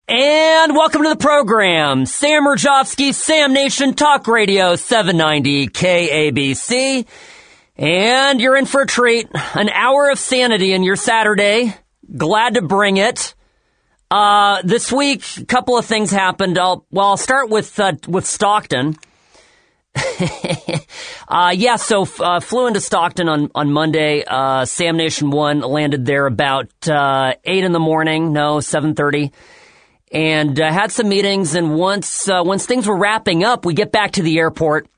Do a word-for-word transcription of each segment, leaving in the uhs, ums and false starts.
And welcome to the program. Sam Rajovsky, Sam Nation Talk Radio, seven ninety K A B C. And you're in for a treat. An hour of sanity in your Saturday. Glad to bring it. Uh, this week, a couple of things happened. I'll, well, I'll start with, uh, with Stockton. uh, yeah, so, uh, flew into Stockton on, on Monday. Uh, Sam Nation one landed there about, uh, eight in the morning. No, seven thirty. And, uh, had some meetings. And once, uh, once things were wrapping up, we get back to the airport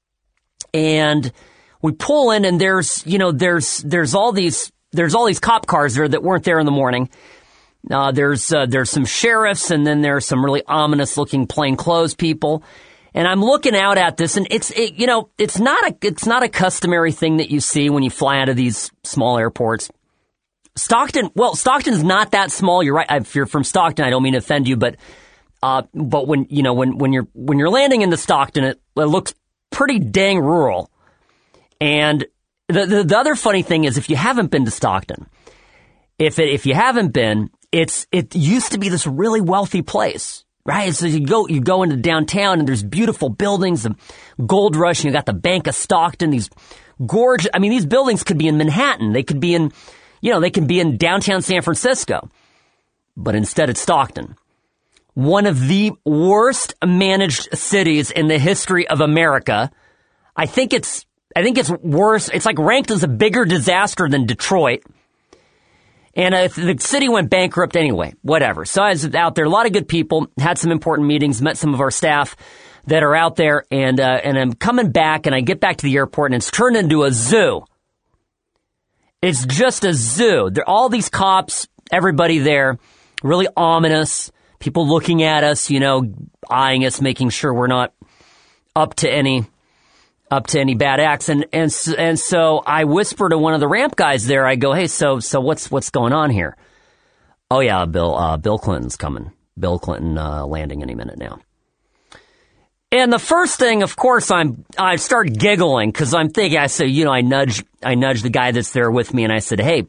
and we pull in and there's, you know, there's, there's all these, there's all these cop cars there that weren't there in the morning. Uh, there's, uh, there's some sheriffs and then there's some really ominous looking plainclothes people. And I'm looking out at this and it's, it, you know, it's not a, it's not a customary thing that you see when you fly out of these small airports. Stockton, well, Stockton's not that small. You're right. If you're from Stockton, I don't mean to offend you, but, uh, but when, you know, when, when you're, when you're landing into Stockton, it, it looks pretty dang rural. And the, the, the other funny thing is if you haven't been to Stockton, if it, if you haven't been, it's, it used to be this really wealthy place. Right, so you go you go into downtown and there's beautiful buildings, the Gold Rush, and you got the Bank of Stockton. These gorgeous, I mean, these buildings could be in Manhattan, they could be in, you know, they can be in downtown San Francisco, but instead it's Stockton, one of the worst managed cities in the history of America. I think it's I think it's worse. It's like ranked as a bigger disaster than Detroit. And uh, the city went bankrupt anyway, whatever. So I was out there, a lot of good people, had some important meetings, met some of our staff that are out there, and uh, and I'm coming back, and I get back to the airport, and it's turned into a zoo. It's just a zoo. There are all these cops, everybody there, really ominous, people looking at us, you know, eyeing us, making sure we're not up to any... up to any bad acts. And, and, and so I whisper to one of the ramp guys there. I go, hey, so, so what's, what's going on here? Oh yeah, Bill, uh, Bill Clinton's coming. Bill Clinton, uh, landing any minute now. And the first thing, of course, I'm, I start giggling because I'm thinking, I say, you know, I nudge, I nudge the guy that's there with me and I said, hey,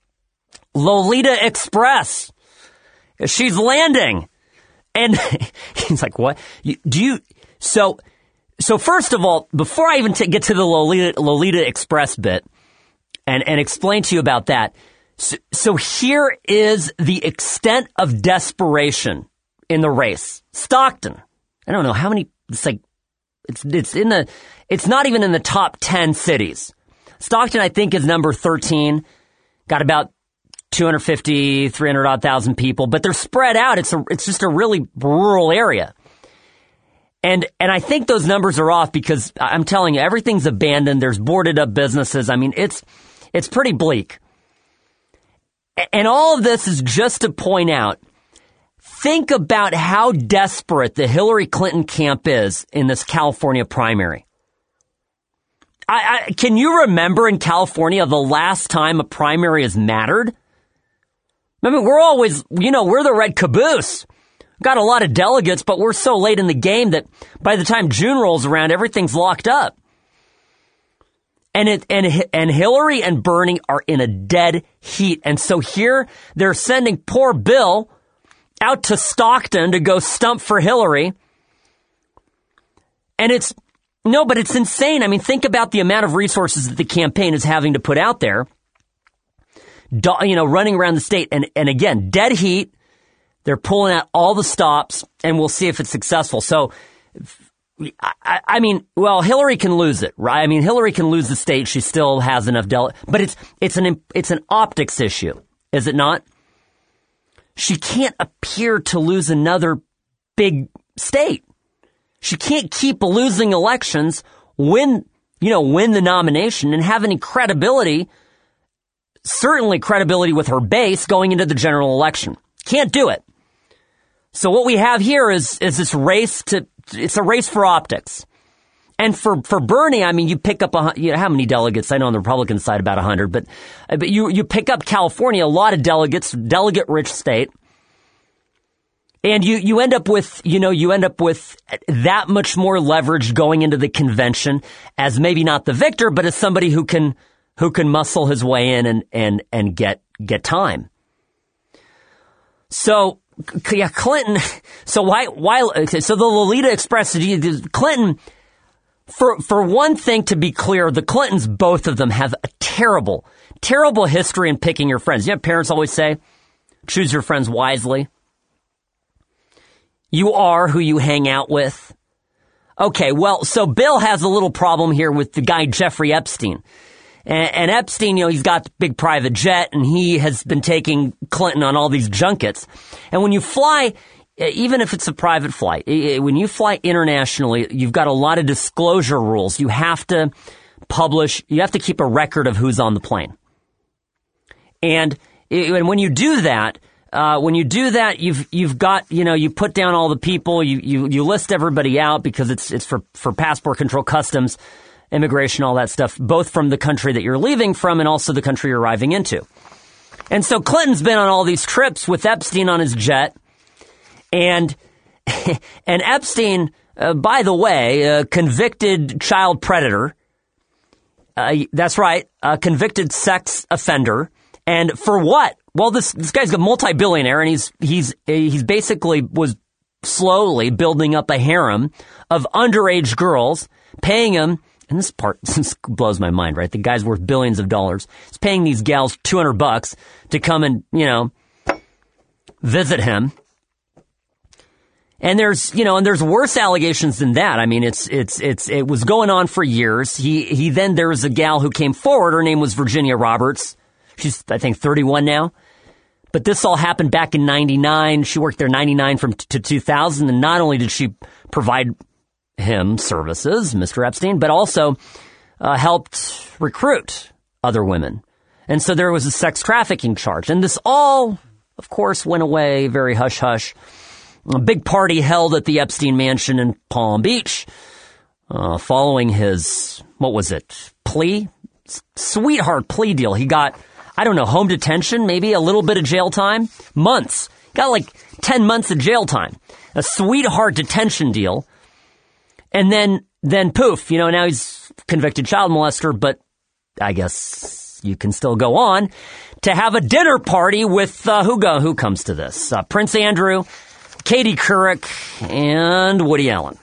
Lolita Express, she's landing. And he's like, what? You, do you, so, So first of all, before I even t- get to the Lolita, Lolita Express bit and, and explain to you about that, so, so here is the extent of desperation in the race. Stockton, I don't know how many, it's like, it's, it's in the, it's not even in the top ten cities. Stockton, I think, is number thirteen, got about two hundred fifty, three hundred odd thousand people, but they're spread out. It's a, it's just a really rural area. And, and I think those numbers are off because I'm telling you, everything's abandoned. There's boarded up businesses. I mean, it's, it's pretty bleak. And all of this is just to point out, think about how desperate the Hillary Clinton camp is in this California primary. I, I, can you remember in California the last time a primary has mattered? I mean, we're always, you know, we're the red caboose. Got a lot of delegates, but we're so late in the game that by the time June rolls around, everything's locked up. And it, and, and Hillary and Bernie are in a dead heat. And so here they're sending poor Bill out to Stockton to go stump for Hillary. And it's, no, but it's insane. I mean, think about the amount of resources that the campaign is having to put out there, you know, running around the state. And, and again, dead heat. They're pulling out all the stops, and we'll see if it's successful. So, I, I mean, well, Hillary can lose it, right? I mean, Hillary can lose the state. She still has enough dele- but it's it's an it's an optics issue, is it not? She can't appear to lose another big state. She can't keep losing elections, win, you know, win the nomination, and have any credibility. Certainly, credibility with her base going into the general election. Can't do it. So what we have here is, is this race to, it's a race for optics. And for, for Bernie, I mean, you pick up a, you know, how many delegates? I know on the Republican side about a hundred, but, but you, you pick up California, a lot of delegates, delegate rich state. And you, you end up with, you know, you end up with that much more leverage going into the convention as maybe not the victor, but as somebody who can, who can muscle his way in and, and, and get, get time. So, yeah, Clinton. So why, why, okay, so the Lolita Express, Clinton, for, for one thing to be clear, the Clintons, both of them have a terrible, terrible history in picking your friends. You know, parents always say, choose your friends wisely. You are who you hang out with. Okay, well, so Bill has a little problem here with the guy Jeffrey Epstein. And, and Epstein, you know, he's got the big private jet, and he has been taking Clinton on all these junkets. And when you fly, even if it's a private flight, when you fly internationally, you've got a lot of disclosure rules. You have to publish, you have to keep a record of who's on the plane. And, and when you do that, Uh, when you do that, you've, you've got, you know, you put down all the people, you, you, you list everybody out because it's, it's for, for passport control, customs, immigration, all that stuff, both from the country that you're leaving from and also the country you're arriving into. And so Clinton's been on all these trips with Epstein on his jet. And, and Epstein, uh, by the way, a convicted child predator. Uh, that's right. A convicted sex offender. And for what? Well, this, this guy's a multi-billionaire, and he's, he's, he's basically was slowly building up a harem of underage girls, paying him, and this part this blows my mind, right? The guy's worth billions of dollars. He's paying these gals two hundred bucks to come and, you know, visit him. And there's, you know, and there's worse allegations than that. I mean, it's, it's, it's, it was going on for years. He, he then, there was a gal who came forward. Her name was Virginia Roberts. She's, I think, thirty-one now. But this all happened back in ninety-nine. She worked there ninety-nine from to two thousand. And not only did she provide him services, Mister Epstein, but also uh, helped recruit other women. And so there was a sex trafficking charge. And this all, of course, went away very hush-hush. A big party held at the Epstein Mansion in Palm Beach uh, following his, what was it, plea? Sweetheart plea deal. He got, I don't know, home detention, maybe a little bit of jail time, months. Got like ten months of jail time. A sweetheart detention deal. And then, then poof, you know, now he's convicted child molester, but I guess you can still go on to have a dinner party with, uh, who go, who comes to this? Uh, Prince Andrew, Katie Couric, and Woody Allen.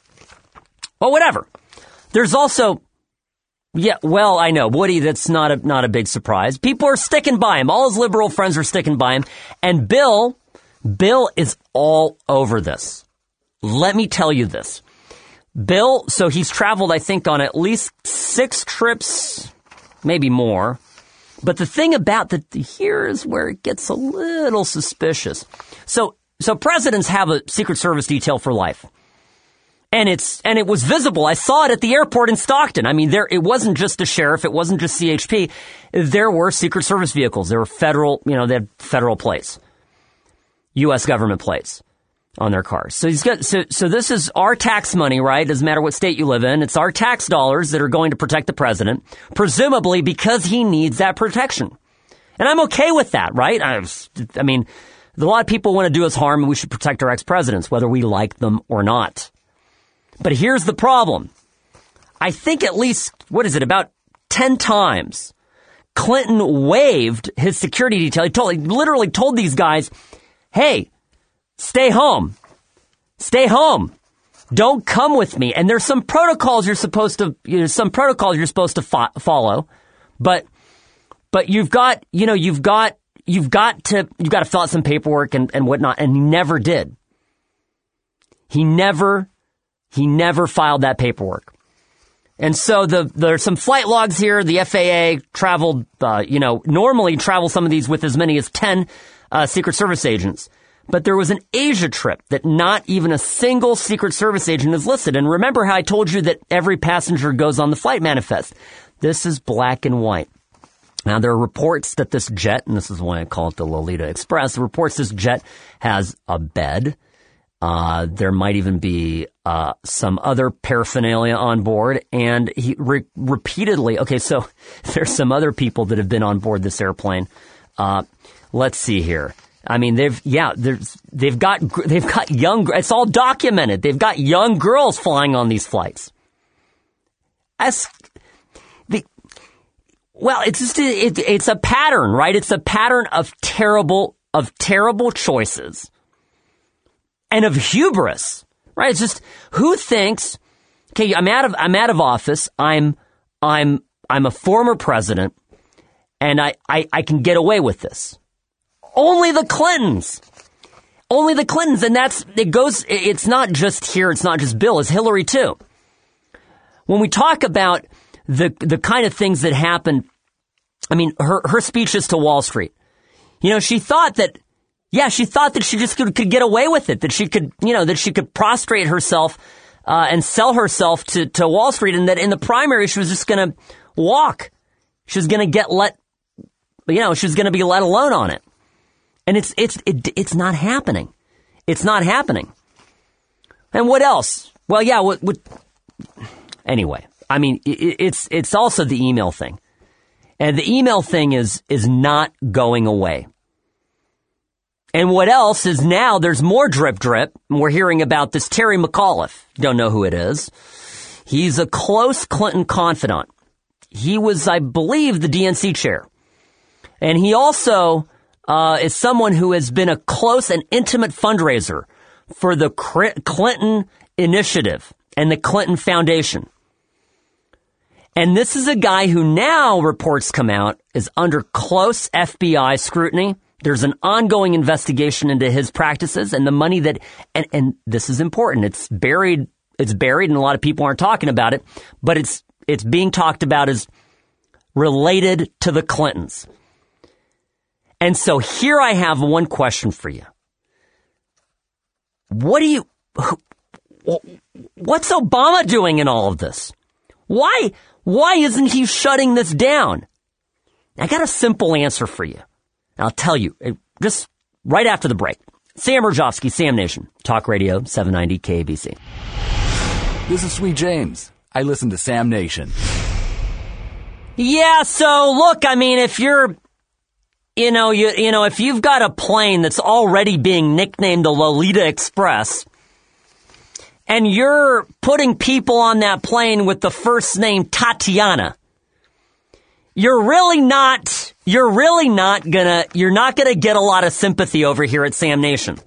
Well, whatever. There's also, yeah, well, I know, Woody, that's not a, not a big surprise. People are sticking by him. All his liberal friends are sticking by him. And Bill, Bill is all over this. Let me tell you this. Bill, so he's traveled, I think, on at least six trips, maybe more. But the thing about that, here is where it gets a little suspicious. So, so presidents have a Secret Service detail for life. And it's, and it was visible. I saw it at the airport in Stockton. I mean, there, it wasn't just a sheriff. It wasn't just C H P. There were Secret Service vehicles. There were federal, you know, they had federal plates. U S government plates on their cars. So he's got, so, so this is our tax money, right? Doesn't matter what state you live in. It's our tax dollars that are going to protect the president, presumably because he needs that protection. And I'm okay with that, right? I, was, I mean, a lot of people want to do us harm, and we should protect our ex-presidents, whether we like them or not. But here's the problem. I think at least, what is it, about ten times, Clinton waived his security detail. He told, he literally told these guys, hey, stay home. Stay home. Don't come with me. And there's some protocols you're supposed to, you know, some protocols you're supposed to fo- follow. But, but you've got, you know, you've got, you've got to, you've got to fill out some paperwork and, and whatnot. And he never did. He never, he never filed that paperwork. And so the, there's some flight logs here. The F A A traveled, uh, you know, normally travel some of these with as many as ten, uh, Secret Service agents. But there was an Asia trip that not even a single Secret Service agent is listed. And remember how I told you that every passenger goes on the flight manifest. This is black and white. Now, there are reports that this jet, and this is why I call it the Lolita Express, the reports this jet has a bed. Uh, there might even be uh, some other paraphernalia on board. And he re- repeatedly, okay, so there's some other people that have been on board this airplane. Uh, let's see here. I mean, they've, yeah, there's, they've got, they've got young, it's all documented. They've got young girls flying on these flights. As, the, well, it's just, it, it's a pattern, right? It's a pattern of terrible, of terrible choices and of hubris, right? It's just, who thinks, okay, I'm out of, I'm out of office. I'm, I'm, I'm a former president and I, I, I can get away with this. Only the Clintons. Only the Clintons. And that's, it goes, it's not just here. It's not just Bill. It's Hillary too. When we talk about the, the kind of things that happened, I mean, her, her speeches to Wall Street, you know, she thought that, yeah, she thought that she just could, could get away with it, that she could, you know, that she could prostrate herself, uh, and sell herself to, to Wall Street, and that in the primary she was just going to walk. She was going to get let, you know, she was going to be let alone on it. And it's, it's, it, it's not happening. It's not happening. And what else? Well, yeah, what, what, anyway, I mean, it, it's, it's also the email thing. And the email thing is, is not going away. And what else is now there's more drip drip. We're hearing about this Terry McAuliffe. Don't know who it is. He's a close Clinton confidant. He was, I believe, the D N C chair. And he also uh, is someone who has been a close and intimate fundraiser for the Clinton Initiative and the Clinton Foundation. And this is a guy who now, reports come out, is under close F B I scrutiny. There's an ongoing investigation into his practices and the money that, and, and this is important. It's buried, it's buried and a lot of people aren't talking about it, but it's, it's being talked about as related to the Clintons. And so here I have one question for you. What do you, what's Obama doing in all of this? Why, why isn't he shutting this down? I got a simple answer for you. I'll tell you, just right after the break. Sam Rajovsky, Sam Nation, Talk Radio, seven ninety K A B C. This is Sweet James. I listen to Sam Nation. Yeah, so look, I mean, if you're, you know, you, you know, if you've got a plane that's already being nicknamed the Lolita Express, and you're putting people on that plane with the first name Tatiana, you're really not, you're really not gonna, you're not gonna get a lot of sympathy over here at Sam Nation.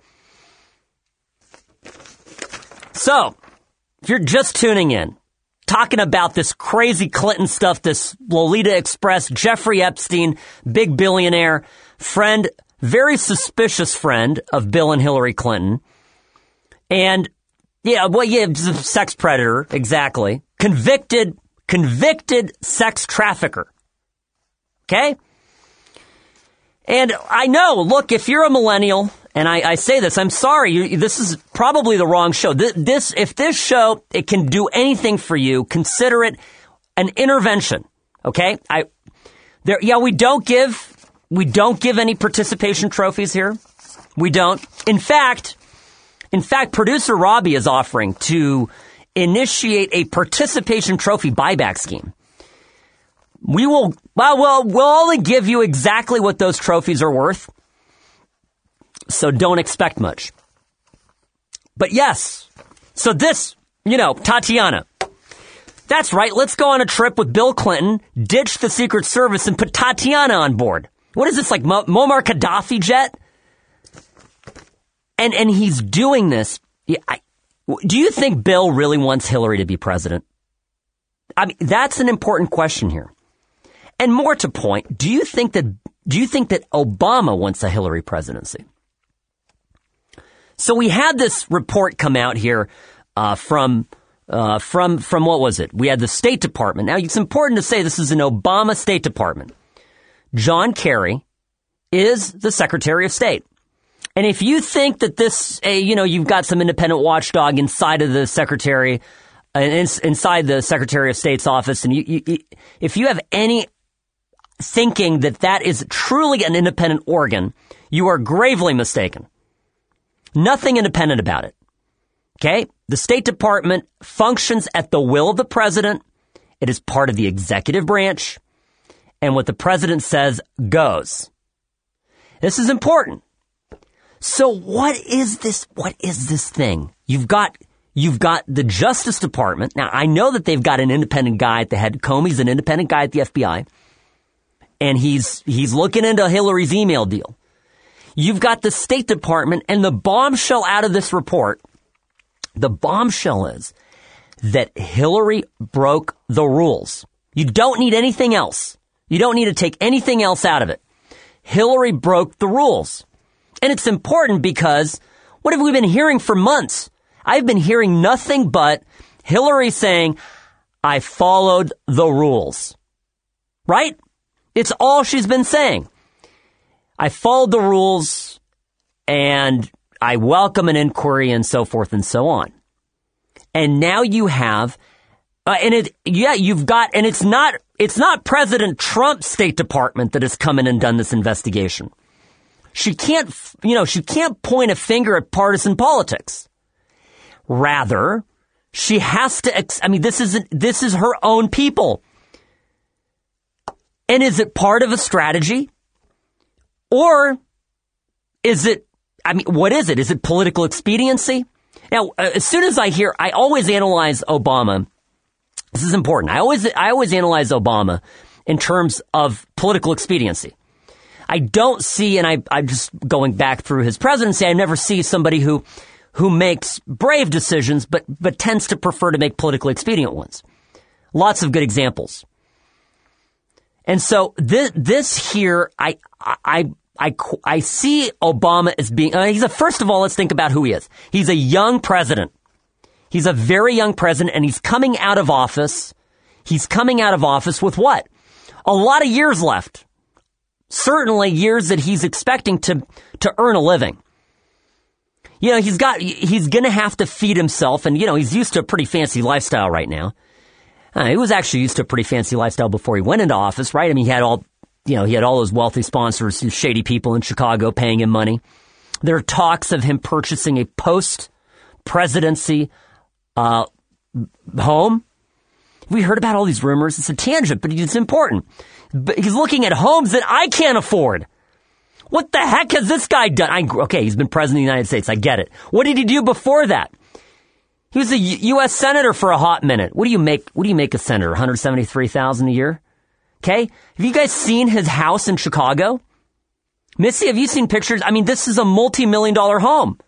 So, if you're just tuning in, talking about this crazy Clinton stuff, this Lolita Express, Jeffrey Epstein, big billionaire, friend, very suspicious friend of Bill and Hillary Clinton. And, yeah, well, yeah, sex predator, exactly. Convicted, convicted sex trafficker. Okay? And I know, look, if you're a millennial, and I, I say this, I'm sorry, you, this is probably the wrong show. This, this, if this show, it can do anything for you, consider it an intervention. Okay? I, there, yeah, we don't give, we don't give any participation trophies here. We don't. In fact, in fact, producer Robbie is offering to initiate a participation trophy buyback scheme. We will, well, well, we'll only give you exactly what those trophies are worth. So don't expect much. But yes, so this, you know, Tatiana. That's right, let's go on a trip with Bill Clinton, ditch the Secret Service, and put Tatiana on board. What is this, like Mo- Muammar Gaddafi jet? And and he's doing this. Yeah, I, do you think Bill really wants Hillary to be president? I mean, that's an important question here. And more to point, do you think that do you think that Obama wants a Hillary presidency? So we had this report come out here uh, from uh, from from what was it? We had the State Department. Now it's important to say this is an Obama State Department. John Kerry is the Secretary of State. And if you think that this, uh, you know, you've got some independent watchdog inside of the Secretary, uh, inside the Secretary of State's office, and you, you, if you have any thinking that that is truly an independent organ, you are gravely mistaken. Nothing independent about it. Okay? The State Department functions at the will of the president. It is part of the executive branch. And what the president says goes. This is important. So what is this, what is this thing? You've got, you've got the Justice Department. Now, I know that they've got an independent guy at the head. Comey's an independent guy at the F B I. And he's, he's looking into Hillary's email deal. you've got the State Department, and the bombshell out of this report, the bombshell is that Hillary broke the rules. You don't need anything else. You don't need to take anything else out of it. Hillary broke the rules. And it's important because what have we been hearing for months? I've been hearing nothing but Hillary saying, I followed the rules. Right? It's all she's been saying. I followed the rules and I welcome an inquiry and so forth and so on. And now you have, uh, and it, yeah, you've got, and it's not, it's not President Trump's State Department that has come in and done this investigation. She can't, you know, she can't point a finger at partisan politics. Rather, she has to, ex- I mean, this isn't, this is her own people. And is it part of a strategy? Or is it, I mean, what is it? Is it political expediency? Now, uh, as soon as I hear, I always analyze Obama. This is important. I always, I always analyze Obama in terms of political expediency. I don't see, and I, I'm just going back through his presidency, I never see somebody who, who makes brave decisions, but, but tends to prefer to make politically expedient ones. Lots of good examples. And so this, this here, I, I, I, I see Obama as being, uh, he's a, first of all, let's think about who he is. He's a young president. He's a very young president, and he's coming out of office. He's coming out of office with what? A lot of years left. Certainly years that he's expecting to, to earn a living. You know, he's got, he's gonna have to feed himself, and you know, he's used to a pretty fancy lifestyle right now. Uh, he was actually used to a pretty fancy lifestyle before he went into office, right? I mean, he had all, you know, he had all those wealthy sponsors, shady people in Chicago paying him money. There are talks of him purchasing a post-presidency uh, home. We heard about all these rumors. It's a tangent, but it's important. But he's looking at homes that I can't afford. What the heck has this guy done? I, okay, he's been president of the United States. I get it. What did he do before that? He was a U S senator for a hot minute. What do you make? What do you make a senator? one hundred seventy-three thousand dollars a year? Okay. Have you guys seen his house in Chicago? Missy, have you seen pictures? I mean, this is a multi-million dollar home.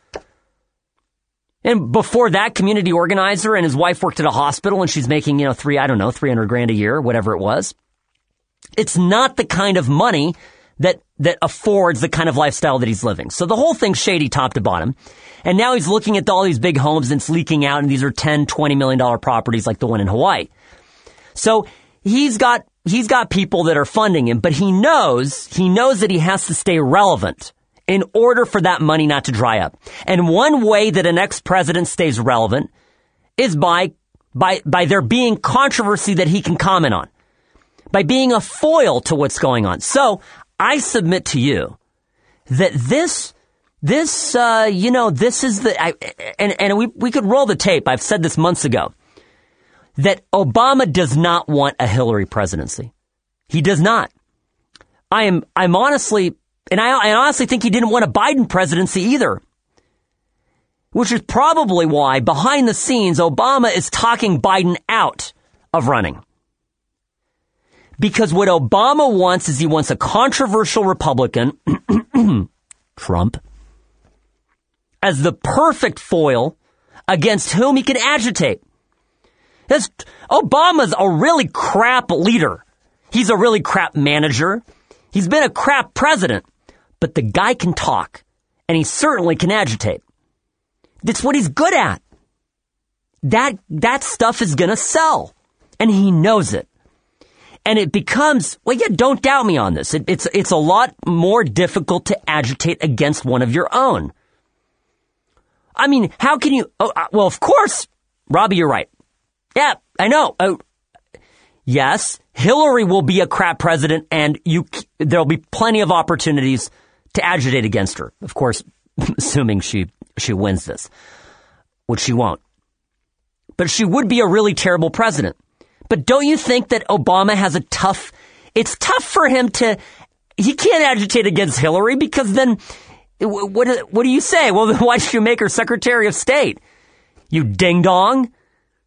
And before that, community organizer, and his wife worked at a hospital, and she's making, you know, three, I don't know, three hundred grand a year, whatever it was. It's not the kind of money that, that affords the kind of lifestyle that he's living. So the whole thing's shady top to bottom. And now he's looking at all these big homes and it's leaking out, and these are ten, twenty million dollar properties like the one in Hawaii. So he's got, he's got people that are funding him, but he knows, he knows that he has to stay relevant in order for that money not to dry up. And one way that an ex-president stays relevant is by, by, by there being controversy that he can comment on, by being a foil to what's going on. So I submit to you that this, this, uh, you know, this is the, I, and, and we, we could roll the tape. I've said this months ago, that Obama does not want a Hillary presidency. He does not. I am, I'm honestly, and I, I honestly think he didn't want a Biden presidency either. Which is probably why, behind the scenes, Obama is talking Biden out of running. Because what Obama wants is he wants a controversial Republican, Trump, as the perfect foil against whom he can agitate. That's, Obama's a really crap leader. He's a really crap manager. He's been a crap president. But the guy can talk, and he certainly can agitate. That's what he's good at. That, that stuff is gonna sell. And he knows it. And it becomes, well, yeah, don't doubt me on this. It, it's, it's a lot more difficult to agitate against one of your own. I mean, how can you, oh, uh, well, of course, Robbie, you're right. Yeah, I know. Uh, yes, Hillary will be a crap president, and you, there'll be plenty of opportunities to agitate against her. Of course, assuming she, she wins this, which she won't. But she would be a really terrible president. But don't you think that Obama has a tough, it's tough for him to, he can't agitate against Hillary, because then, what, what do you say? Well, then why should you make her Secretary of State? You ding dong.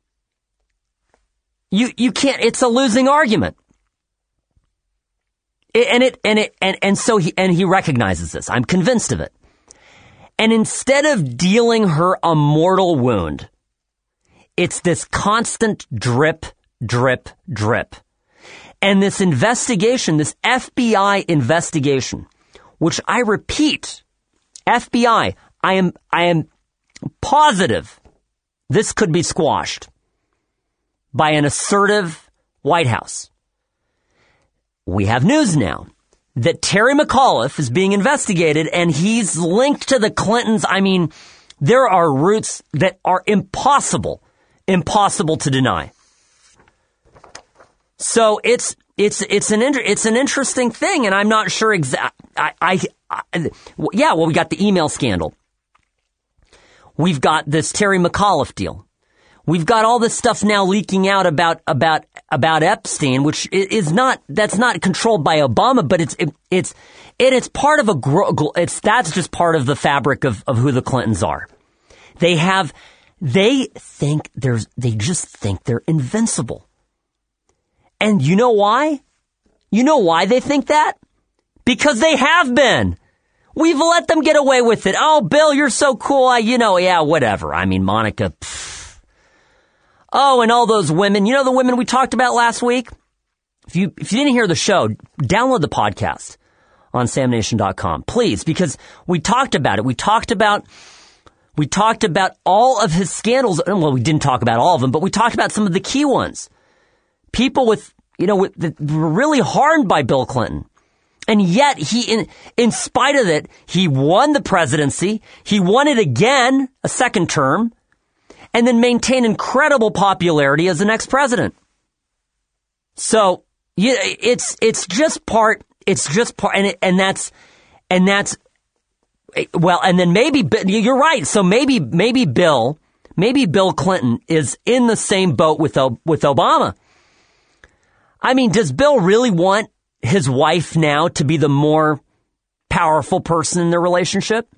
You, you can't, it's a losing argument. and it, and it, and, and so he, and he recognizes this. I'm convinced of it. And instead of dealing her a mortal wound, it's this constant drip, drip, drip. And this investigation, this F B I investigation, which I repeat, F B I, I am, I am positive this could be squashed by an assertive White House. We have news now that Terry McAuliffe is being investigated and he's linked to the Clintons. I mean, there are roots that are impossible, impossible to deny. So it's, it's, it's an, inter- it's an interesting thing, and I'm not sure exact, I, I, I, yeah, well, we got the email scandal. We've got this Terry McAuliffe deal. We've got all this stuff now leaking out about, about, about Epstein, which is not, that's not controlled by Obama, but it's, it, it's, it, it's part of a, it's, that's just part of the fabric of, of who the Clintons are. They have, they think there's, they just think they're invincible. And you know why? You know why they think that? Because they have been. We've let them get away with it. Oh, Bill, you're so cool. I, you know, yeah, whatever. I mean, Monica. Pff. Oh, and all those women. You know the women we talked about last week? If you, if you didn't hear the show, download the podcast on sam nation dot com, please, because we talked about it. We talked about, we talked about all of his scandals. Well, we didn't talk about all of them, but we talked about some of the key ones. People with, you know, with, that were really harmed by Bill Clinton. And yet he, in, in spite of it, he won the presidency. He won it again, a second term, and then maintained incredible popularity as the next president. So, yeah, it's, it's just part, it's just part, and it, and that's, and that's, well, and then maybe, you're right. So maybe, maybe Bill, maybe Bill Clinton is in the same boat with, with Obama. I mean, does Bill really want his wife now to be the more powerful person in their relationship?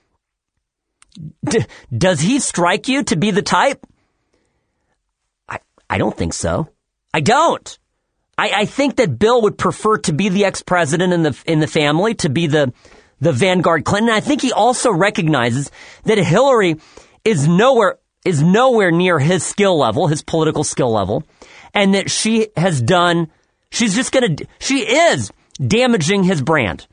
D- does he strike you to be the type? I, I don't think so. I don't. I, I think that Bill would prefer to be the ex-president in the, in the family, to be the, the Vanguard Clinton. I think he also recognizes that Hillary is nowhere, is nowhere near his skill level, his political skill level. And that she has done, she's just gonna, she is damaging his brand.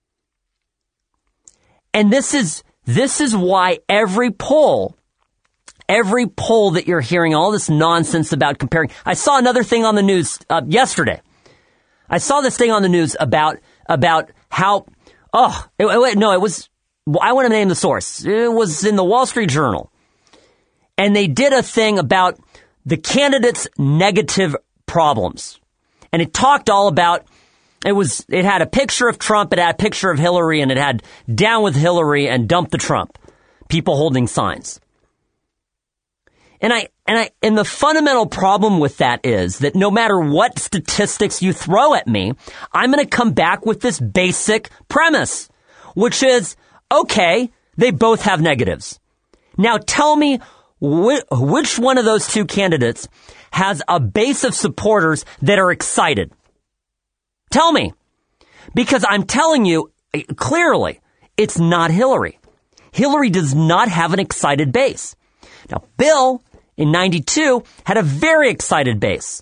And this is, this is why every poll, every poll that you're hearing, all this nonsense about comparing. I saw another thing on the news uh, yesterday. I saw this thing on the news about, about how, oh, it, it, no, it was, I want to name the source. It was in the Wall Street Journal. And they did a thing about the candidates' negative problems. And it talked all about, it was, it had a picture of Trump, it had a picture of Hillary, and it had down with Hillary and dump the Trump. People holding signs. And I, and I, and the fundamental problem with that is that no matter what statistics you throw at me, I'm going to come back with this basic premise, which is, okay, they both have negatives. Now tell me, which one of those two candidates has a base of supporters that are excited? Tell me. Because I'm telling you, clearly, it's not Hillary. Hillary does not have an excited base. Now, Bill, in ninety-two, had a very excited base.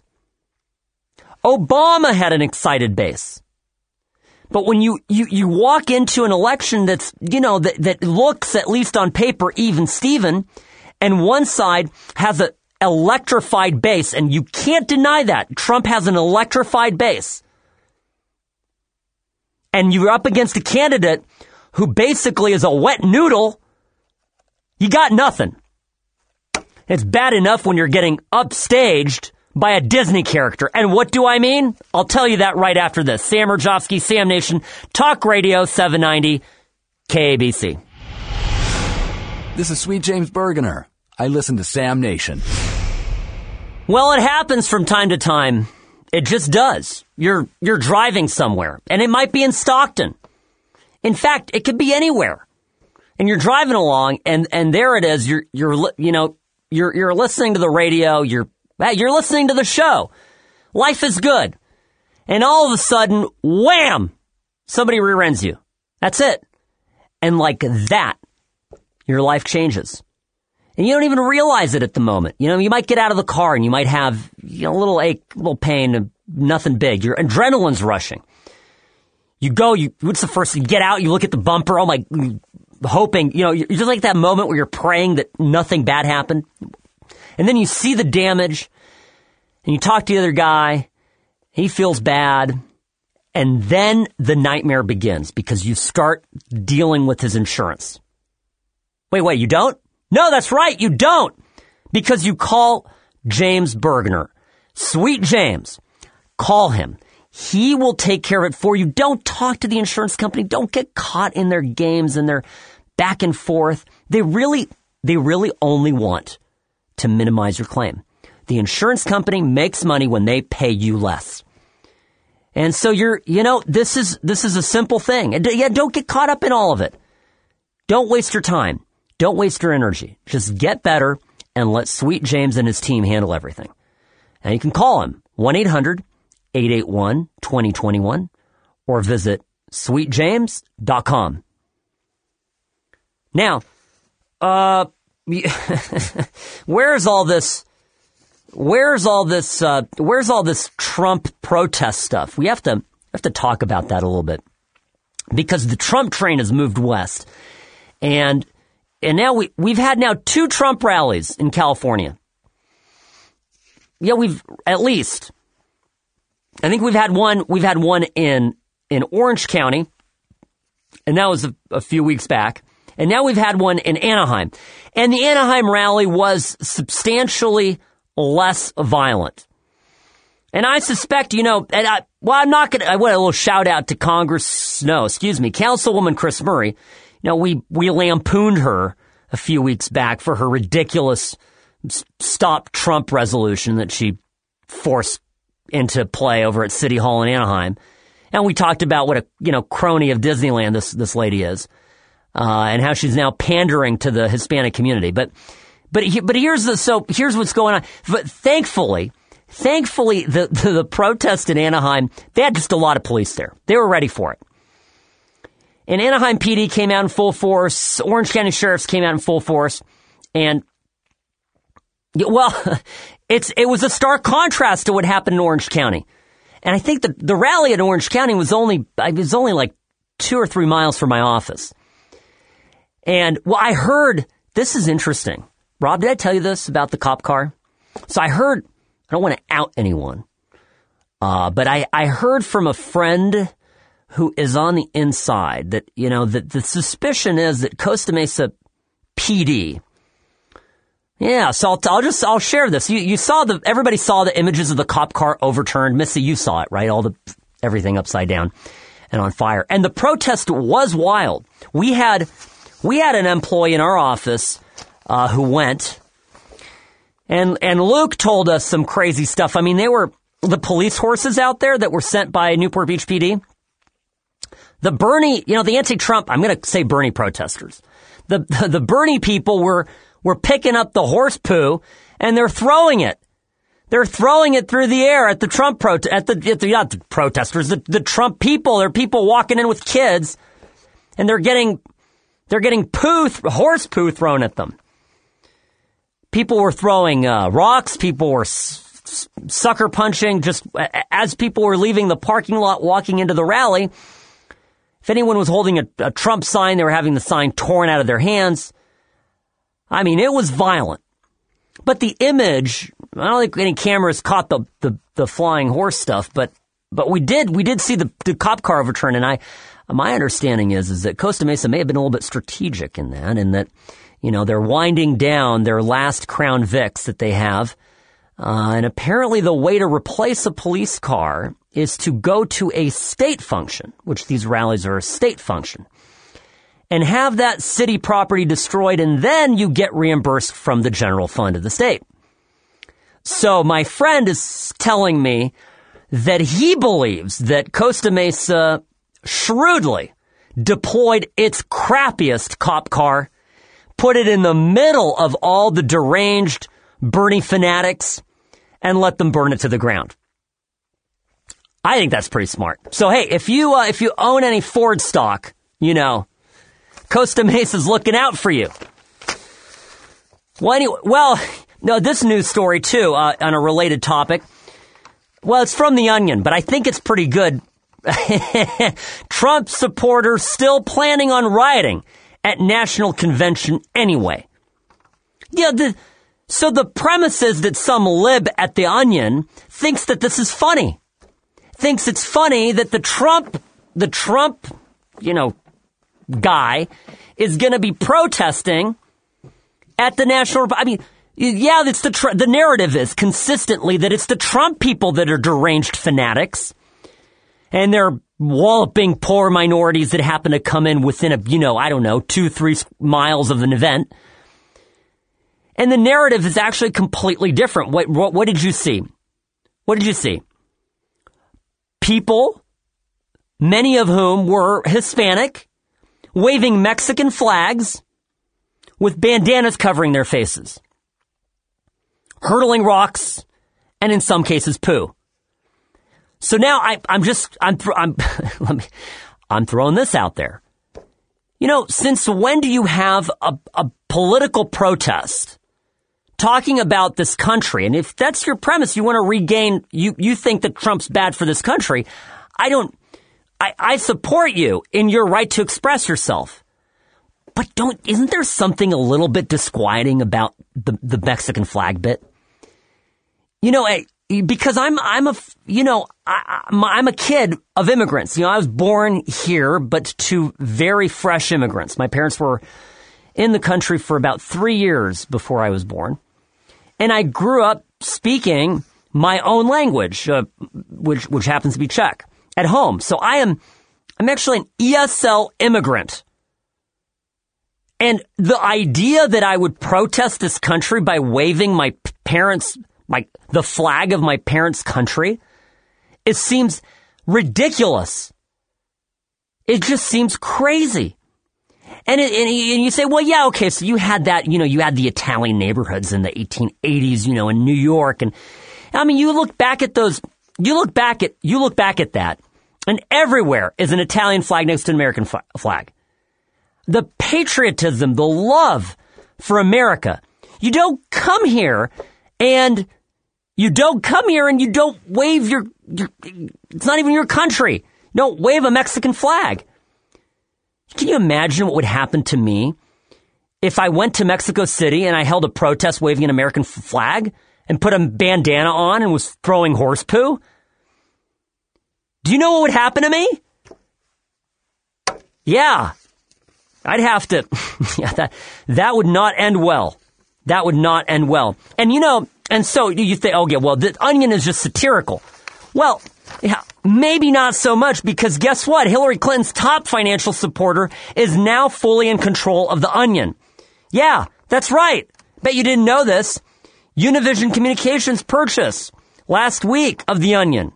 Obama had an excited base. But when you, you, you walk into an election that's, you know, that, that looks, at least on paper, even Steven, and one side has an electrified base, and you can't deny that. Trump has an electrified base. And you're up against a candidate who basically is a wet noodle. You got nothing. It's bad enough when you're getting upstaged by a Disney character. And what do I mean? I'll tell you that right after this. Sam Rajovsky, Sam Nation, Talk Radio seven ninety, K A B C. This is Sweet James Bergener. I listen to Sam Nation. Well, it happens from time to time. It just does. You're you're driving somewhere, and it might be in Stockton. In fact, it could be anywhere. And you're driving along, and, and there it is. You're you're you know you're you're listening to the radio. You're you're listening to the show. Life is good, And all of a sudden, wham, somebody rear ends you. That's it. And like that, your life changes. And you don't even realize it at the moment. You know, you might get out of the car and you might have, you know, a little ache, a little pain, nothing big. Your adrenaline's rushing. You go, you, what's the first thing? You get out, you look at the bumper, oh my, hoping, you know, you're just like that moment where you're praying that nothing bad happened. And then you see the damage and you talk to the other guy. He feels bad. And then the nightmare begins because you start dealing with his insurance. Wait, wait, you don't? No, that's right, you don't. Because you call James Bergener. Sweet James. Call him. He will take care of it for you. Don't talk to the insurance company. Don't get caught in their games and their back and forth. They really, they really only want to minimize your claim. The insurance company makes money when they pay you less. And so you're, you know, this is, this is a simple thing. And yeah, don't get caught up in all of it. Don't waste your time. Don't waste your energy. Just get better and let Sweet James and his team handle everything. And you can call him, one eight hundred eight eight one two zero two one, or visit sweet james dot com. Now, uh, where's all this, where's all this, uh, where's all this Trump protest stuff? We have to, have to talk about that a little bit because the Trump train has moved west. And, and now we, we've had now two Trump rallies in California. Yeah, we've, at least, I think we've had one, we've had one in, in Orange County, and that was a, a few weeks back. And now we've had one in Anaheim. And the Anaheim rally was substantially less violent. And I suspect, you know, and I, well, I'm not going to, I want a little shout out to Congress, no, excuse me, Councilwoman Chris Murray. You know, we, we lampooned her a few weeks back for her ridiculous Stop Trump resolution that she forced into play over at City Hall in Anaheim. And we talked about what a, you know, crony of Disneyland this, this lady is, uh, and how she's now pandering to the Hispanic community. But, but, but here's the, so here's what's going on. But thankfully, thankfully, the, the, the protest in Anaheim, they had just a lot of police there. They were ready for it. And Anaheim P D came out in full force. Orange County Sheriffs came out in full force. And, well, it's, it was a stark contrast to what happened in Orange County. And I think the, the rally in Orange County was only, it was only like two or three miles from my office. And, well, I heard, this is interesting. Rob, did I tell you this about the cop car? So I heard, I don't want to out anyone, uh, but I, I heard from a friend who is on the inside that, you know, that the suspicion is that Costa Mesa P D, yeah, so I'll, I'll just, I'll share this. You, you saw the, everybody saw the images of the cop car overturned. Missy, you saw it, right? All the, everything upside down and on fire. And the protest was wild. We had, we had an employee in our office, uh, who went, and, and Luke told us some crazy stuff. I mean, they were the police horses out there that were sent by Newport Beach P D. The Bernie, you know, the anti-Trump, I'm going to say Bernie protesters. The, the, the Bernie people were, were picking up the horse poo and they're throwing it. They're throwing it through the air at the Trump protest, at the, at the, not the protesters, the, the Trump people. There are people walking in with kids and they're getting, they're getting poo, horse poo thrown at them. People were throwing, uh, rocks. People were s- sucker punching just as people were leaving the parking lot, walking into the rally. If anyone was holding a, a Trump sign, they were having the sign torn out of their hands. I mean, it was violent. But the image, I don't think any cameras caught the, the, the flying horse stuff, but, but we did, we did see the, the cop car overturn. And I, my understanding is, is that Costa Mesa may have been a little bit strategic in that, and that, you know, they're winding down their last Crown Vics that they have. Uh, and apparently the way to replace a police car is to go to a state function, which these rallies are a state function, and have that city property destroyed, and then you get reimbursed from the general fund of the state. So my friend is telling me that he believes that Costa Mesa shrewdly deployed its crappiest cop car, put it in the middle of all the deranged Bernie fanatics, and let them burn it to the ground. I think that's pretty smart. So, hey, if you uh, if you own any Ford stock, you know, Costa Mesa's looking out for you. Well, anyway, well, no, this news story, too, uh, on a related topic. Well, it's from The Onion, but I think it's pretty good. Trump supporters still planning on rioting at national convention anyway. Yeah, the, so the premise is that some lib at The Onion thinks that this is funny. Thinks it's funny that the Trump, the Trump, you know, guy is going to be protesting at the national, I mean, yeah, it's the, tr- the narrative is consistently that it's the Trump people that are deranged fanatics. And they're walloping poor minorities that happen to come in within a, you know, I don't know, two, three miles of an event. And the narrative is actually completely different. What, what, what did you see? What did you see? People, many of whom were Hispanic, waving Mexican flags with bandanas covering their faces, hurtling rocks, and in some cases poo. So now I, I'm just, I'm, I'm, let me, I'm throwing this out there. You know, since when do you have a, a political protest talking about this country? And if that's your premise, you want to regain, you, you think that Trump's bad for this country. I don't, I, I support you in your right to express yourself. But don't, isn't there something a little bit disquieting about the, the Mexican flag bit? You know, I, because I'm, I'm a, you know, I, I'm a kid of immigrants. You know, I was born here, but to very fresh immigrants. My parents were in the country for about three years before I was born. And I grew up speaking my own language, uh, which, which happens to be Czech, at home. So I am, I'm actually an E S L immigrant. And the idea that I would protest this country by waving my parents' like the flag of my parents' country, it seems ridiculous. It just seems crazy. And, it, and you say, well, yeah, okay, so you had that, you know, you had the Italian neighborhoods in the eighteen eighties, you know, in New York. And I mean, you look back at those, you look back at, you look back at that, and everywhere is an Italian flag next to an American flag. The patriotism, the love for America. You don't come here and you don't come here and you don't wave your, your, it's not even your country. You don't wave a Mexican flag. Can you imagine what would happen to me if I went to Mexico City and I held a protest waving an American flag and put a bandana on and was throwing horse poo? Do you know what would happen to me? Yeah, I'd have to, yeah, that, that would not end well. That would not end well. And you know, and so you think, oh yeah, well, the Onion is just satirical. Well, yeah, maybe not so much, because guess what? Hillary Clinton's top financial supporter is now fully in control of the Onion. Yeah, that's right. Bet you didn't know this. Univision Communications purchase last week of the Onion.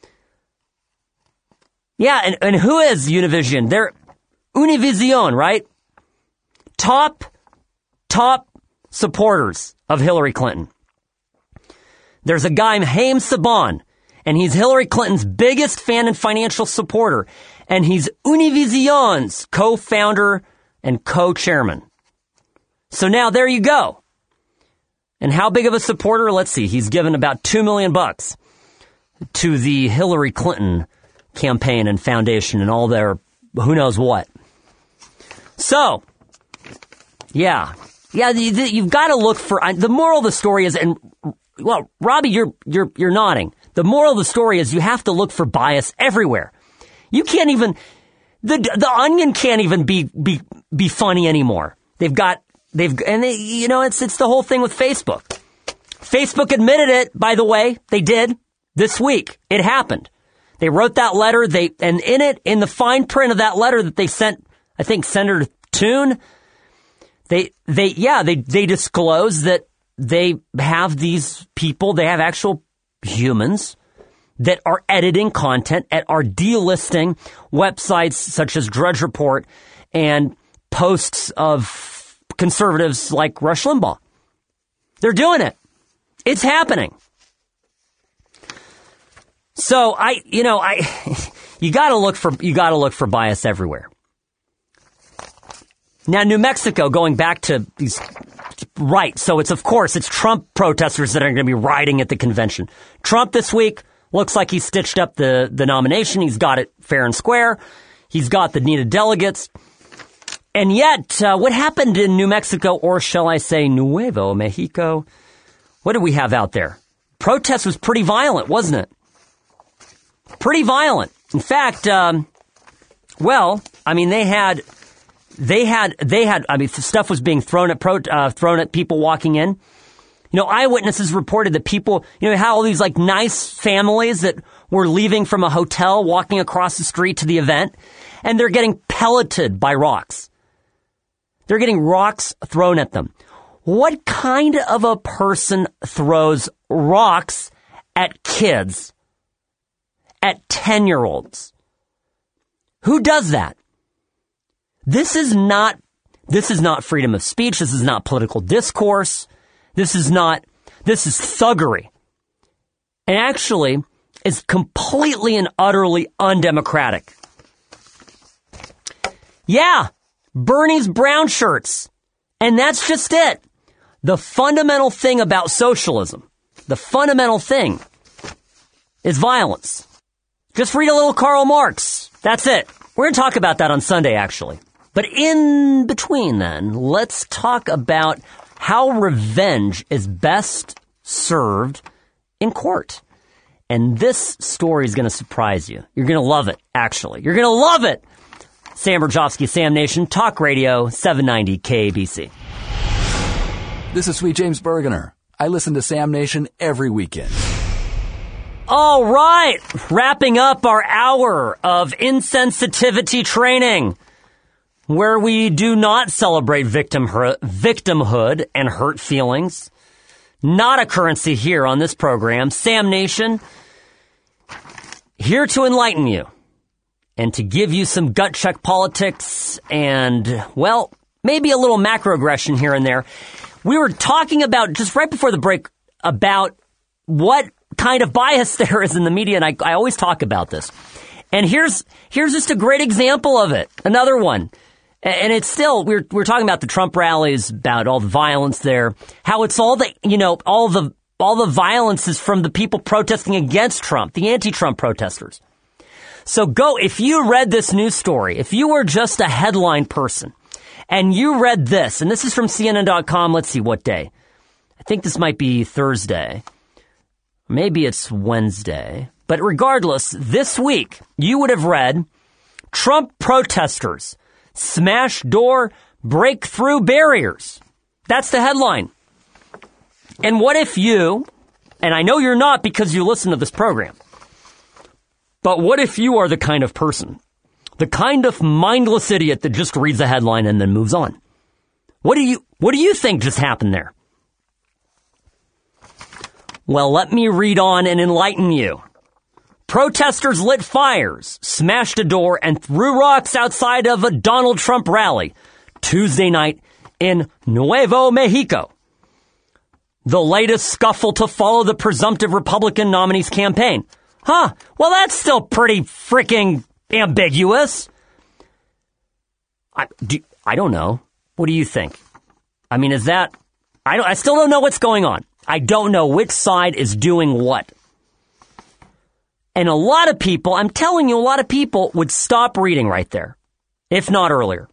Yeah, and, and who is Univision? They're Univision, right? Top, top supporters of Hillary Clinton. There's a guy, Haim Saban, and he's Hillary Clinton's biggest fan and financial supporter. And he's Univision's co-founder and co-chairman. So now there you go. And how big of a supporter? Let's see. He's given about two million bucks to the Hillary Clinton campaign and foundation and all their who knows what. So, yeah. Yeah, the, the, you've got to look for, uh, the moral of the story is, and, well, Robbie, you're, you're, you're nodding. The moral of the story is you have to look for bias everywhere. You can't even, the, the Onion can't even be, be, be funny anymore. They've got, they've, and they, you know, it's, it's the whole thing with Facebook. Facebook admitted it, by the way. They did this week. It happened. They wrote that letter, they, and in it, in the fine print of that letter that they sent, I think Senator Toon, they, they, yeah, they, they disclose that they have these people, they have actual humans that are editing content and are delisting websites such as Drudge Report and posts of conservatives like Rush Limbaugh. They're doing it. It's happening. So I, you know, I, you gotta look for, you gotta look for bias everywhere. Now, New Mexico, going back to these, right, so it's, of course, it's Trump protesters that are going to be rioting at the convention. Trump this week looks like he's stitched up the, the nomination. He's got it fair and square. He's got the needed delegates. And yet, uh, what happened in New Mexico, or shall I say Nuevo Mexico? What did we have out there? Protest was pretty violent, wasn't it? Pretty violent. In fact, um, well, I mean, they had... They had, they had, I mean, stuff was being thrown at pro, uh, thrown at people walking in. You know, eyewitnesses reported that people, you know, how all these like nice families that were leaving from a hotel walking across the street to the event, and they're getting pelleted by rocks. They're getting rocks thrown at them. What kind of a person throws rocks at kids, at ten-year-olds? Who does that? This is not, this is not freedom of speech. This is not political discourse. This is not, this is thuggery. And actually is completely and utterly undemocratic. Yeah, Bernie's brown shirts. And that's just it. The fundamental thing about socialism, the fundamental thing is violence. Just read a little Karl Marx. That's it. We're going to talk about that on Sunday, actually. But in between then, let's talk about how revenge is best served in court. And this story is going to surprise you. You're going to love it, actually. You're going to love it. Sam Berjovsky, Sam Nation, Talk Radio, seven ninety K A B C. This is Sweet James Bergener. I listen to Sam Nation every weekend. All right. Wrapping up our hour of insensitivity training, where we do not celebrate victim victimhood and hurt feelings. Not a currency here on this program. Sam Nation, here to enlighten you and to give you some gut check politics and, well, maybe a little macroaggression here and there. We were talking about, just right before the break, about what kind of bias there is in the media, and I, I always talk about this. And here's here's just a great example of it. Another one. And it's still, we're, we're talking about the Trump rallies, about all the violence there, how it's all the, you know, all the, all the violence is from the people protesting against Trump, the anti-Trump protesters. So go, if you read this news story, if you were just a headline person and you read this, and this is from C N N dot com, let's see what day. I think this might be Thursday. Maybe it's Wednesday. But regardless, this week, you would have read Trump protesters smash door, break through barriers. That's the headline. And what if you, and I know you're not because you listen to this program, but what if you are the kind of person, the kind of mindless idiot that just reads the headline and then moves on? What do you, what do you think just happened there? Well, let me read on and enlighten you. Protesters lit fires, smashed a door, and threw rocks outside of a Donald Trump rally Tuesday night in Nuevo Mexico. The latest scuffle to follow the presumptive Republican nominee's campaign. Huh, well, that's still pretty freaking ambiguous. I, do, I don't know. What do you think? I mean, is that... I, don't, I still don't know what's going on. I don't know which side is doing what. And a lot of people, I'm telling you, a lot of people would stop reading right there, if not earlier.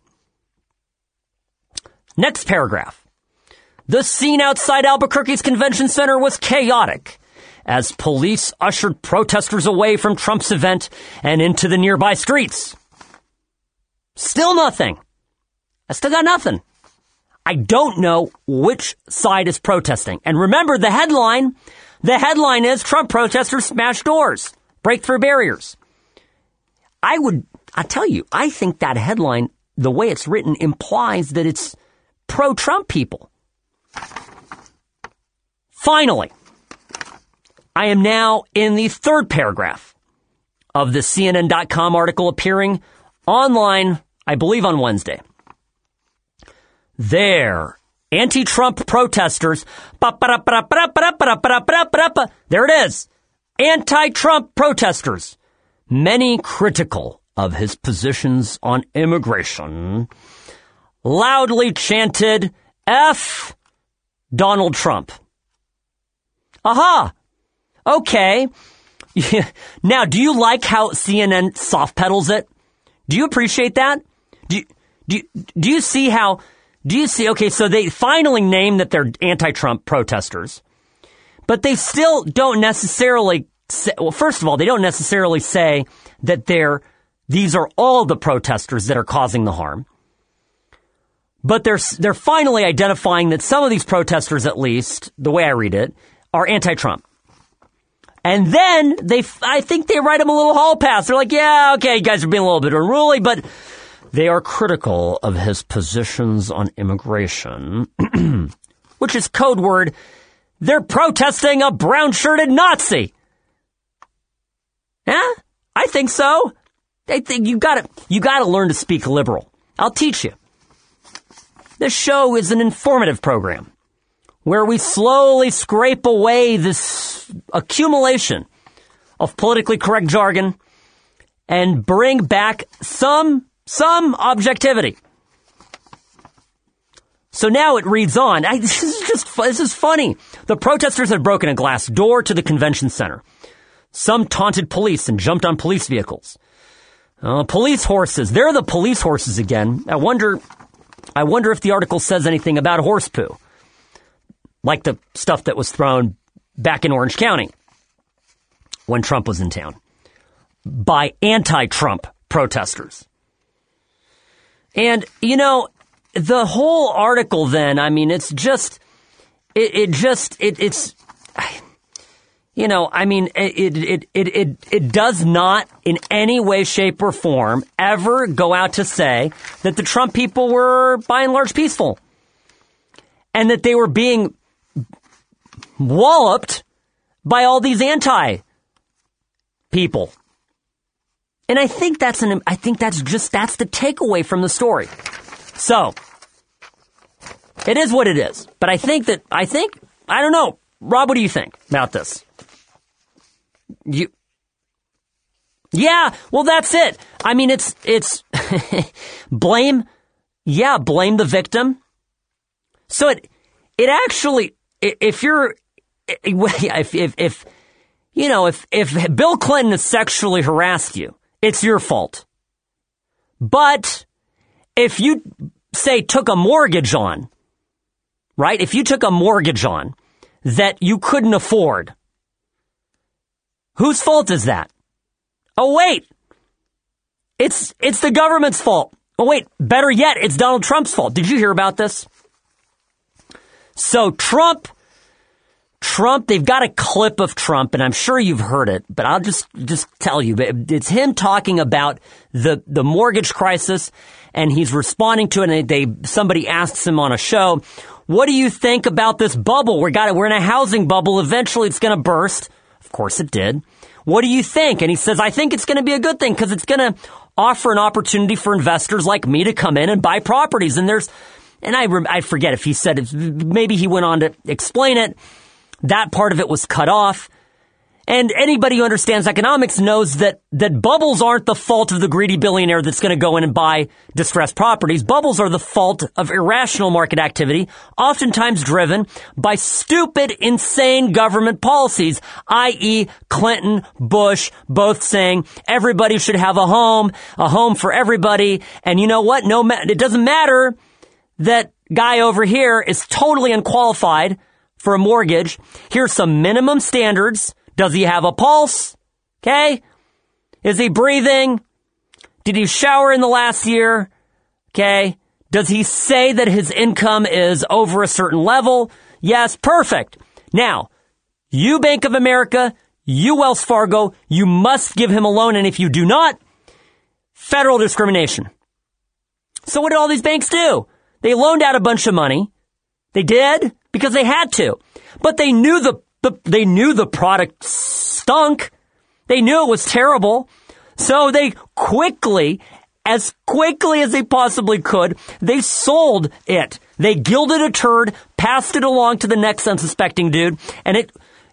Next paragraph. The scene outside Albuquerque's convention center was chaotic as police ushered protesters away from Trump's event and into the nearby streets. Still nothing. I still got nothing. I don't know which side is protesting. And remember the headline, the headline is Trump protesters smash doors. Break through barriers. I would, I tell you, I think that headline, the way it's written, implies that it's pro-Trump people. Finally, I am now in the third paragraph of the C N N dot com article appearing online, I believe on Wednesday. There, anti-Trump protesters, there it is. Anti-Trump protesters, many critical of his positions on immigration, loudly chanted, F Donald Trump. Aha! Okay. Now, do you like how C N N soft pedals it? Do you appreciate that? Do you, do you, do you see how, do you see, okay, so they finally name that they're anti-Trump protesters, but they still don't necessarily say, well, first of all, they don't necessarily say that they're, these are all the protesters that are causing the harm. But they're, they're finally identifying that some of these protesters, at least, the way I read it, are anti-Trump. And then they, I think they write them a little hall pass. They're like, yeah, okay, you guys are being a little bit unruly, but they are critical of his positions on immigration, which is code word. They're protesting a brown-shirted Nazi. Yeah, I think so. I think you gotta, you gotta learn to speak liberal. I'll teach you. This show is an informative program where we slowly scrape away this accumulation of politically correct jargon and bring back some, some objectivity. So now it reads on. I, this is just, this is funny. The protesters had broken a glass door to the convention center. Some taunted police and jumped on police vehicles. Uh, police horses. They're the police horses again. I wonder, I wonder if the article says anything about horse poo. Like the stuff that was thrown back in Orange County when Trump was in town by anti-Trump protesters. And, you know, the whole article then, I mean, it's just, it, it just, it, it's, you know, I mean, it, it, it, it, it does not in any way, shape, or form ever go out to say that the Trump people were by and large peaceful and that they were being walloped by all these anti people. And I think that's an, I think that's just, that's the takeaway from the story. So, it is what it is. But I think that, I think, I don't know. Rob, what do you think about this? You, yeah, well, that's it. I mean, it's, it's, blame, yeah, blame the victim. So it, it actually, if you're, if, if, if, you know, if, if Bill Clinton has sexually harassed you, it's your fault. But if you, say, took a mortgage on, right? If you took a mortgage on that you couldn't afford, whose fault is that? Oh, wait. It's, it's the government's fault. Oh, wait. Better yet, it's Donald Trump's fault. Did you hear about this? So Trump, Trump, they've got a clip of Trump, and I'm sure you've heard it, but I'll just, just tell you, it's him talking about the, the mortgage crisis, and he's responding to it, and they, somebody asks him on a show, what do you think about this bubble? We got it. We're in a housing bubble. Eventually it's going to burst. Of course it did. What do you think? And he says, I think it's going to be a good thing because it's going to offer an opportunity for investors like me to come in and buy properties. And there's, and I, I forget if he said it, maybe he went on to explain it. That part of it was cut off. And anybody who understands economics knows that, that bubbles aren't the fault of the greedy billionaire that's going to go in and buy distressed properties. Bubbles are the fault of irrational market activity, oftentimes driven by stupid, insane government policies, that is. Clinton, Bush, both saying everybody should have a home, a home for everybody. And you know what? No, ma- it doesn't matter that guy over here is totally unqualified for a mortgage. Here's some minimum standards. Does he have a pulse? Okay. Is he breathing? Did he shower in the last year? Okay. Does he say that his income is over a certain level? Yes. Perfect. Now, you Bank of America, you Wells Fargo, you must give him a loan. And if you do not, federal discrimination. So what did all these banks do? They loaned out a bunch of money. They did because they had to, but they knew the The, they knew the product stunk. They knew it was terrible. So they quickly, as quickly as they possibly could, they sold it. They gilded a turd, passed it along to the next unsuspecting dude, and it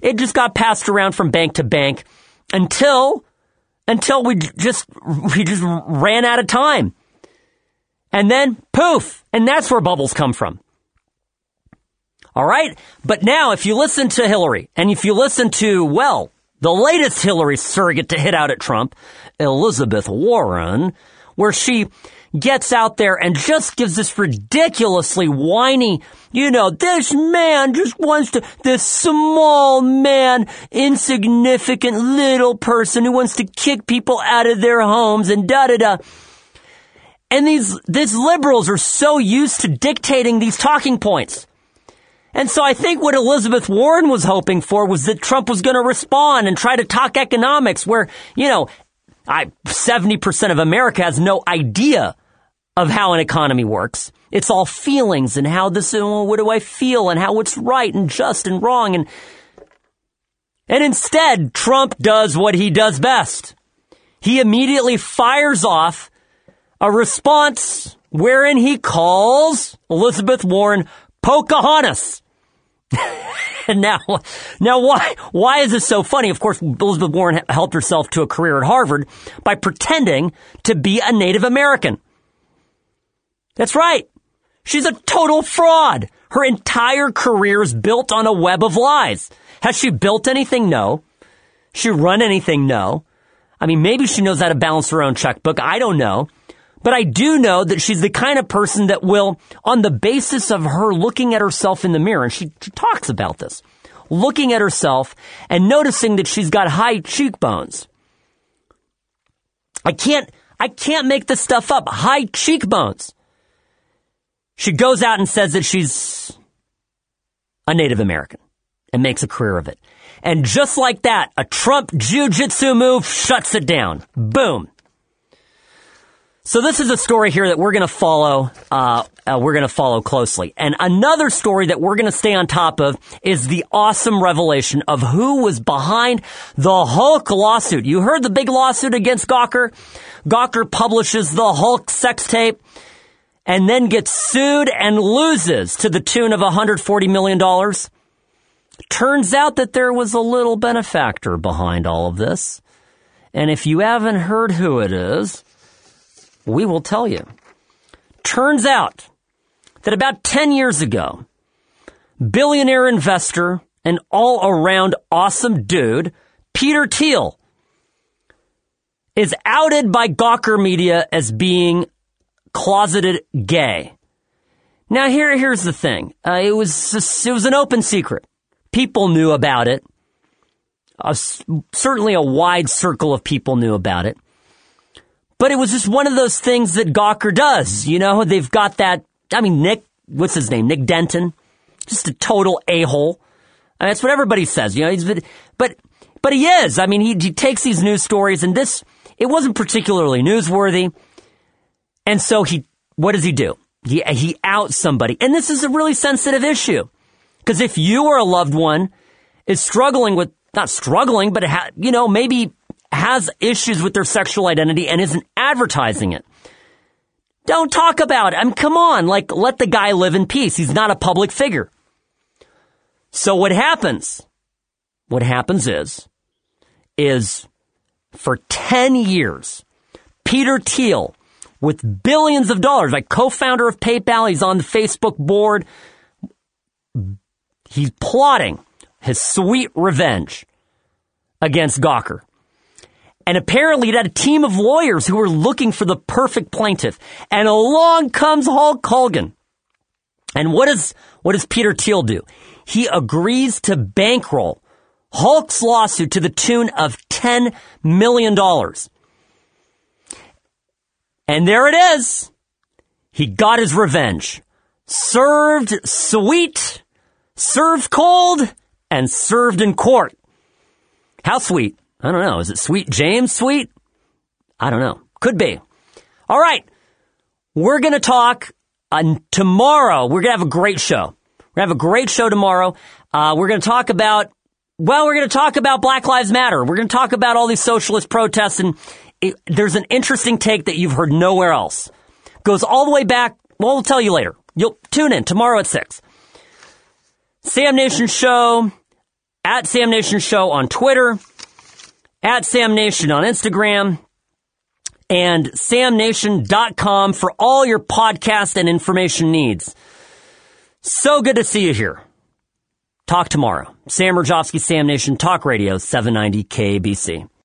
It just got passed around from bank to bank until, until we just, we just ran out of time. And then poof. And that's where bubbles come from. All right. But now if you listen to Hillary and if you listen to, well, the latest Hillary surrogate to hit out at Trump, Elizabeth Warren, where she gets out there and just gives this ridiculously whiny, you know, this man just wants to, this small man, insignificant little person who wants to kick people out of their homes and da-da-da. And these, these liberals are so used to dictating these talking points. And so I think what Elizabeth Warren was hoping for was that Trump was going to respond and try to talk economics where, you know, I, seventy percent of America has no idea of how an economy works. It's all feelings and how this, what do I feel and how it's right and just and wrong. And, and instead, Trump does what he does best. He immediately fires off a response wherein he calls Elizabeth Warren Pocahontas. And now, now why, why is this so funny? Of course, Elizabeth Warren helped herself to a career at Harvard by pretending to be a Native American. That's right. She's a total fraud. Her entire career is built on a web of lies. Has she built anything? No. She run anything? No. I mean, maybe she knows how to balance her own checkbook. I don't know. But I do know that she's the kind of person that will, on the basis of her looking at herself in the mirror, and she, she talks about this, looking at herself and noticing that she's got high cheekbones. I can't, I can't make this stuff up. High cheekbones. She goes out and says that she's a Native American and makes a career of it. And just like that, a Trump jiu-jitsu move shuts it down. Boom. So this is a story here that we're going to follow, uh, uh, we're going to follow closely. And another story that we're going to stay on top of is the awesome revelation of who was behind the Hulk lawsuit. You heard the big lawsuit against Gawker. Gawker publishes the Hulk sex tape and then gets sued and loses to the tune of one hundred forty million dollars. Turns out that there was a little benefactor behind all of this. And if you haven't heard who it is, we will tell you. Turns out that about ten years ago, billionaire investor and all-around awesome dude, Peter Thiel, is outed by Gawker Media as being closeted gay. Now, here, here's the thing. Uh, it was it was an open secret. People knew about it. Uh, certainly a wide circle of people knew about it. But it was just one of those things that Gawker does. You know, they've got that, I mean, Nick, what's his name? Nick Denton. Just a total a-hole. And that's what everybody says, you know, he's, but, but he is. I mean, he, he takes these news stories and this, it wasn't particularly newsworthy. And so he, what does he do? He, he outs somebody. And this is a really sensitive issue. Because if you or a loved one is struggling with, not struggling, but, ha, you know, maybe has issues with their sexual identity and isn't advertising it, don't talk about it. I mean, come on, like, let the guy live in peace. He's not a public figure. So what happens, what happens is, is for ten years, Peter Thiel, with billions of dollars, like co-founder of PayPal, he's on the Facebook board, he's plotting his sweet revenge against Gawker. And apparently it had a team of lawyers who were looking for the perfect plaintiff. And along comes Hulk Hogan. And what does, what does Peter Thiel do? He agrees to bankroll Hulk's lawsuit to the tune of ten million dollars. And there it is. He got his revenge. Served sweet, served cold, and served in court. How sweet? I don't know. Is it Sweet James sweet? I don't know. Could be. All right. We're going to talk uh, tomorrow. We're going to have a great show. We're going to have a great show tomorrow. Uh, we're going to talk about, well, we're going to talk about Black Lives Matter. We're going to talk about all these socialist protests. And it, there's an interesting take that you've heard nowhere else. Goes all the way back. Well, we'll tell you later. You'll tune in tomorrow at six. Sam Nation Show. At Sam Nation Show on Twitter, at Sam Nation on Instagram, and sam nation dot com for all your podcast and information needs. So good to see you here. Talk tomorrow. Sam Rajovsky, Sam Nation Talk Radio, seven ninety K B C.